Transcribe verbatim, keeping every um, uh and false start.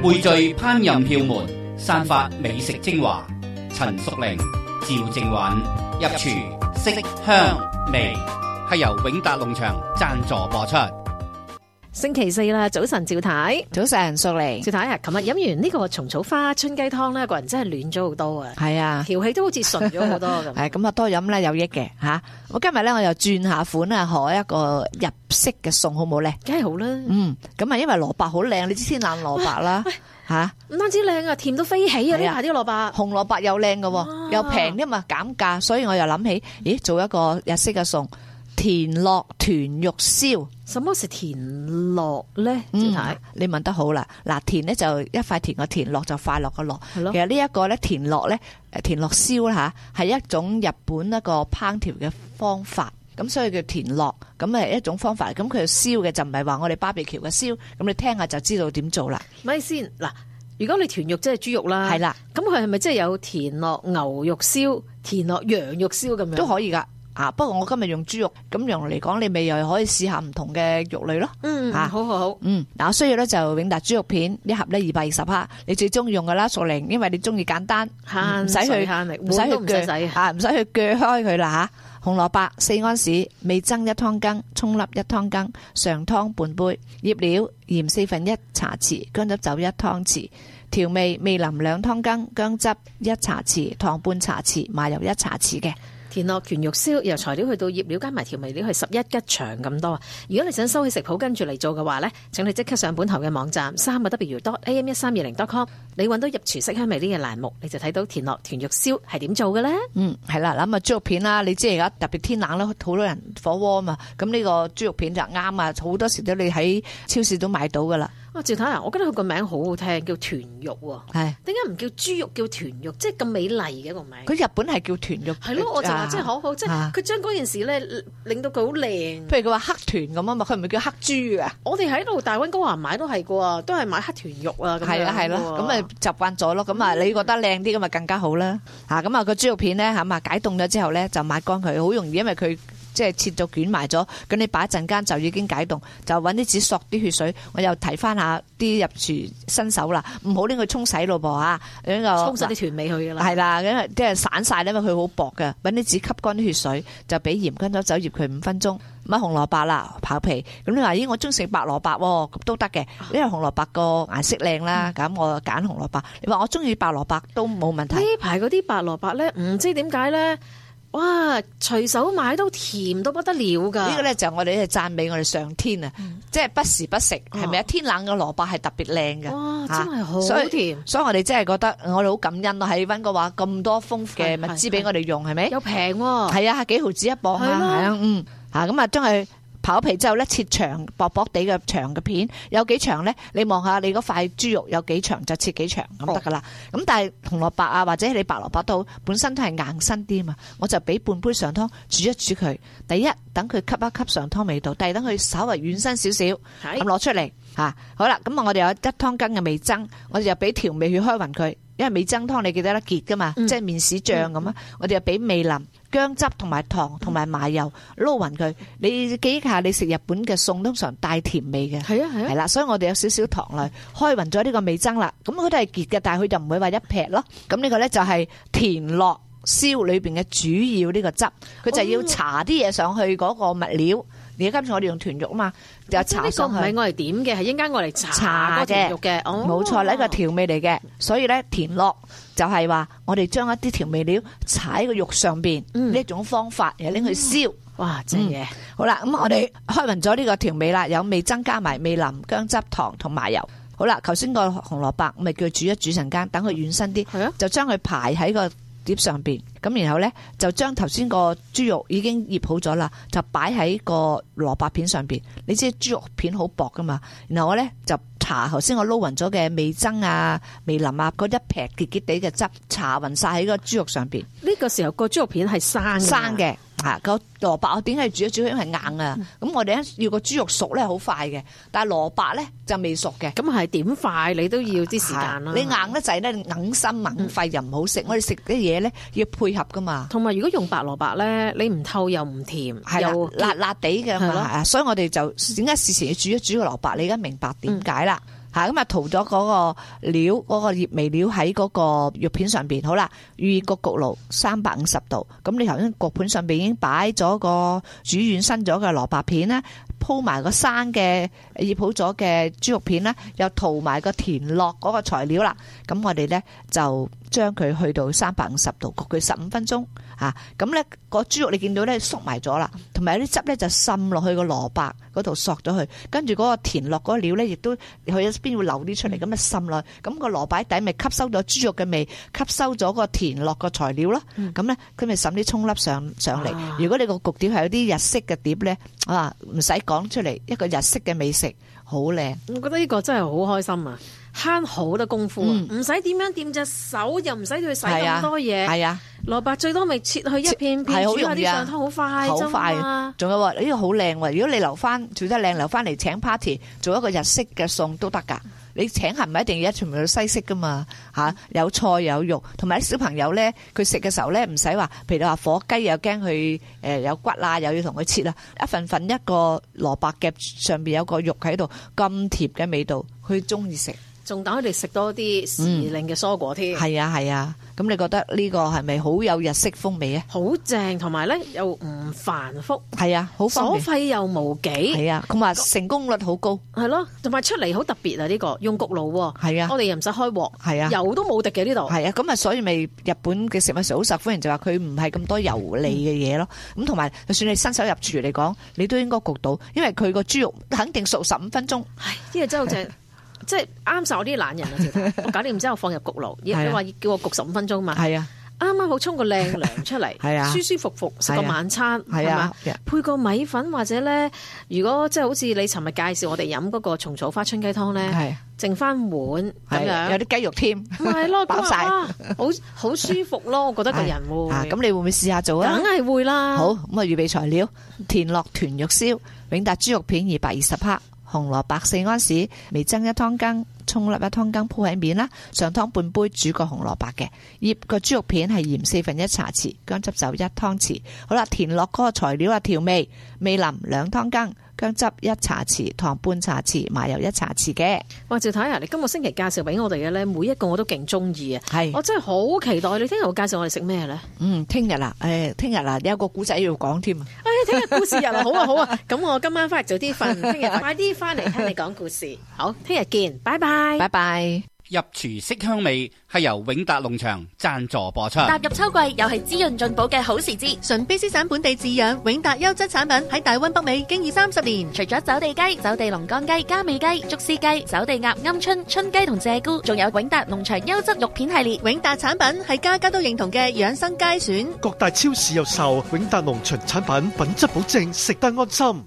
匯聚烹飪竅門，散發美食精華。陳淑玲、趙正允入廚色香味，係由永達農場贊助播出。 星期四啦，早晨趙太， 早晨淑玲， 趙太啊，琴日飲完呢個蟲草花春雞湯咧，個人真係暖咗好多啊！ 係啊， 調氣都好似順咗好多咁。 係咁啊，多飲咧有益嘅吓。我今日咧我又轉下款啊，學一個入式嘅餸，好唔好咧？ 梗係好啦。 嗯，咁啊，因為蘿蔔好靚，你知天冷蘿蔔啦吓， 唔單止靚啊，甜到飛起啊！呢排啲蘿蔔， 紅蘿蔔又靚嘅，又平啲嘛，減價，所以我又諗起，咦，做一個日式嘅餸。田樂豚肉燒， 什麼是田樂咧？趙太、 嗯，你問得好啦。嗱，田咧就一塊田個田，樂就快樂個樂。 係咯。 其實呢一個咧田樂咧，誒田樂燒啦吓，係一種日本一個烹調嘅方法，咁所以叫田樂，咁係一種方法。咁佢燒嘅就唔係話我哋巴比橋嘅燒，咁你聽下就知道點做啦。 咪先嗱，如果你豚肉即係豬肉啦， 係啦， 咁佢係咪即係有田樂牛肉燒、田樂羊肉燒咁樣都可以噶。啊！不過我今日用豬肉，咁用嚟講，你咪又可以試下唔同嘅肉類咯。 嗯， 啊， 好好好。 嗯，嗱，我需要咧就永達豬肉片一盒咧二百二十克，你最中意用噶啦，淑玲，因為你中意簡單，唔使去慳力， 唔使去鋸， 啊，唔使去鋸開佢啦吓。紅蘿蔔四安士，味噌一湯羹，蔥粒一湯羹，上湯半杯，醃料鹽四分一茶匙，薑汁酒一湯匙，調味味淋兩湯羹，薑汁一茶匙，糖半茶匙，麻油一茶匙嘅。 田樂豚肉燒由材料去到醃料加埋調味料係十一吉祥咁多。如果你想收起食譜跟住嚟做嘅話呢，請你即刻上本台嘅網站三個 W dot A M 一三二零 dot com， 你揾到入廚色香味呢個欄目，你就睇到田樂豚肉燒係點做嘅呢？嗯， 係啦，咁啊豬肉片啦，你知而家特別天冷啦，好多人火鍋啊嘛，咁呢個豬肉片就啱啊，好多時都你喺超市都買到噶啦。 啊，趙太啊，我覺得佢個名好好聽，叫豚肉喎。 係點解唔叫豬肉叫豚肉？即係咁美麗嘅一個名。 佢日本係叫豚肉。 係咯，我就話真係好好，即係佢將嗰件事咧令到佢好靚。 譬如佢話黑豚咁啊嘛，佢唔係叫黑豬啊。 我哋喺度大溫哥華買都係㗎，都係買黑豚肉啊。 係啦係啦，咁咪習慣咗咯。咁啊，你覺得靚啲咁咪更加好啦。嚇咁啊，個豬肉片咧嚇嘛解凍咗之後咧就抹乾佢，好容易，因為佢。即係切到捲埋咗，咁你擺一陣間就已經解凍，就揾啲紙索啲血水。我又提翻下啲入廚新手啦，唔好拎佢沖洗咯噃嚇，呢個沖晒啲豚味去噶啦。 係啦，因為即係散晒咧，因為佢好薄嘅，揾啲紙吸乾啲血水，就俾鹽跟咗酒醃佢五分鐘。咁啊紅蘿蔔啦，刨皮。咁你話咦，我中意食白蘿蔔喎，咁都得嘅，因為紅蘿蔔個顏色靚啦，咁、嗯、我揀紅蘿蔔。你話我中意白蘿蔔都冇問題。呢排嗰啲白蘿蔔咧，唔知點解咧。哇！隨手買都甜到不得了㗎！ 呢個咧就我哋係讚美我哋上天啊，嗯、即係不時不食，係咪啊？天冷嘅蘿蔔係特別靚嘅， 哇！真係好甜， 所以我哋真係覺得我哋好感恩咯。喺溫哥華咁多豐富嘅物資俾我哋用，係咪？ 又平喎， 係啊，幾毫子一磅啊，係啊，嗯，嚇咁啊，將佢刨皮之後咧，切長薄薄地嘅長嘅片，有幾長咧？你望下你嗰塊豬肉有幾長就切幾長咁得噶啦。咁、哦、但係紅蘿蔔啊，或者你白蘿蔔都本身都係硬身啲嘛，我就俾半杯上湯煮一煮佢。第一等佢吸一吸上湯味道，第二等佢稍微軟身少少，咁攞出嚟嚇。好啦，咁啊我哋有一湯羹嘅味噌，我哋就俾調味去開勻佢。因為味噌湯你記得啦，結噶嘛，嗯、即係麵豉醬咁啊。嗯、我哋又俾味淋、薑汁同埋糖同埋麻油撈勻佢。你記憶下，你食日本嘅餸通常帶甜味嘅，係啊係啊，係啦。所以我哋有少少糖嚟開勻咗呢個味噌啦。咁佢都係結嘅，但係佢就唔會話一劈咯。咁呢個咧就係田樂燒裏邊嘅主要呢個汁，佢就要搽啲嘢上去嗰個物料。而家今次我哋用豚肉啊嘛，就搽上去。呢個唔係我嚟點嘅，係應該我嚟搽嗰條肉嘅。冇錯，呢個調味嚟嘅。所以咧，田樂就係話我哋將一啲調味料搽喺個肉上邊，呢、嗯、一種方法，然後拎去燒。哇，正嘢！嗯、好啦，咁我哋開勻咗呢個調味啦，有味增加埋味淋、薑汁、糖同麻油。好啦，頭先個紅蘿蔔，咪叫佢煮一煮陣間，等佢軟身啲，啊、就將佢排喺個碟上邊，咁然後咧就將頭先個豬肉已經醃好咗啦，就擺喺個蘿蔔片上邊。你知豬肉片好薄噶嘛，然後我咧就搽頭先我撈勻咗嘅味噌啊、味淋啊嗰一劈結結地嘅汁，搽勻晒喺個豬肉上邊。呢個時候個豬肉片係生生嘅。啊，個蘿蔔我點解煮一煮？因為硬啊。咁、嗯、我哋咧要個豬肉熟咧好快嘅，但係蘿蔔咧就未熟嘅。咁係點快？你都要啲時間啦。你硬得滯咧，硬心硬肺又唔好食。嗯、我哋食啲嘢咧要配合噶嘛。同埋如果用白蘿蔔咧，你唔透又唔甜，又辣辣地嘅嘛。所以我哋就點解事前要煮一煮個蘿蔔？你而家明白點解啦？ 吓，咁啊塗咗嗰個料嗰、嗰個葉味料喺嗰個肉片上邊。好啦，預熱個焗爐三百五十度，咁你頭先焗盤上邊已經擺咗個煮軟身咗嘅蘿蔔片啦，鋪埋個生嘅醃好咗嘅豬肉片啦，又塗埋個田樂嗰個材料啦，咁我哋咧就將佢去到三百五十度焗佢十五分鐘吓，咁咧個豬肉你見到咧縮埋咗啦，同埋有啲汁咧就滲落去個蘿蔔嗰度索咗去，跟住嗰個田樂嗰個料咧亦都佢一邊會流啲出嚟，咁啊滲落去，咁個蘿蔔底咪吸收咗豬肉嘅味，吸收咗個田樂個材料咯，咁咧佢咪滲啲蔥粒上上嚟。如果你個焗碟係有啲日式嘅碟咧，啊唔使講出嚟，一個日式嘅美食，好靚。 我覺得呢個真係好開心啊，慳好多功夫啊，唔使點樣掂隻手，又唔使去洗咁多嘢。係啊，蘿蔔最多咪切去一片片，煮下啲上湯好快，好快。仲有呢個好靚喎，如果你留翻做得靚，留翻嚟請 party 做一個日式嘅餸都得㗎。你請係唔係一定要全部都西式噶嘛嚇？有菜有肉，同埋啲小朋友咧，佢食嘅時候咧唔使話，譬如你話火雞又驚佢誒有骨啊，又要同佢切啦，一份份一個蘿蔔夾上邊有個肉喺度，咁甜嘅味道，佢中意食。仲等佢哋食多啲時令嘅蔬果添。係啊係啊，咁你覺得呢個係咪好有日式風味啊？好正，同埋咧又唔繁複。係啊，好方便，所費又無幾。係啊，同埋成功率好高。係咯，同埋出嚟好特別啊！呢個用焗爐喎。係啊，我哋又唔使開鑊。係啊，油都冇滴嘅呢度。係啊，咁啊，所以咪日本嘅食物好受歡迎，就話佢唔係咁多油膩嘅嘢咯。咁同埋，就算你新手入廚嚟講，你都應該焗到，因為佢個豬肉肯定熟十五分鐘。係，呢個真係好正。即係啱晒我啲懶人啊！我搞掂之後放入焗爐，你話叫我焗十五分鐘嘛？係啊，啱啱好沖個靚涼出嚟，係啊，舒舒服服食個晚餐，係嘛？配個米粉或者咧，如果即係好似你尋日介紹我哋飲嗰個蟲草花春雞湯咧，剩翻碗咁樣，有啲雞肉添，係咯，飽晒，好好舒服咯！我覺得個人會。咁你會唔會試下做啊？梗係會啦。好，咁啊，預備材料：田樂豚肉燒、永達豬肉片二百二十克。紅蘿蔔四安士，味噌一湯羹，蔥粒一湯羹鋪喺面啦，上湯半杯煮個紅蘿蔔嘅，醃個豬肉片係鹽四分一茶匙，薑汁酒一湯匙。好啦，田樂嗰個材料啊，調味味淋兩湯羹，薑汁一茶匙，糖半茶匙，麻油一茶匙嘅。哇，趙太啊，你今個星期介紹俾我哋嘅咧，每一個我都勁中意啊！係，我真係好期待你聽日會介紹我哋食咩咧？嗯，聽日啦，誒，聽日啦，有個古仔要講添啊！誒，聽日故事日啊，好啊好啊，咁我今晚翻嚟早啲瞓，聽日快啲翻嚟聽你講故事。好，聽日見，拜拜，拜拜。 入廚色香味係由永達農場贊助播出。 踏入秋季，又係滋潤進補嘅好時節。純卑詩省本地飼養永達優質產品喺大溫北美經已三十年。除咗走地雞、走地龍乾雞、加味雞、竹絲雞、走地鴨、鵪鶉、春雞同鷓鴣，仲有永達農場優質肉片系列。永達產品係家家都認同嘅養生佳選。 各大超市有售，永達農場產品品質保證，食得安心。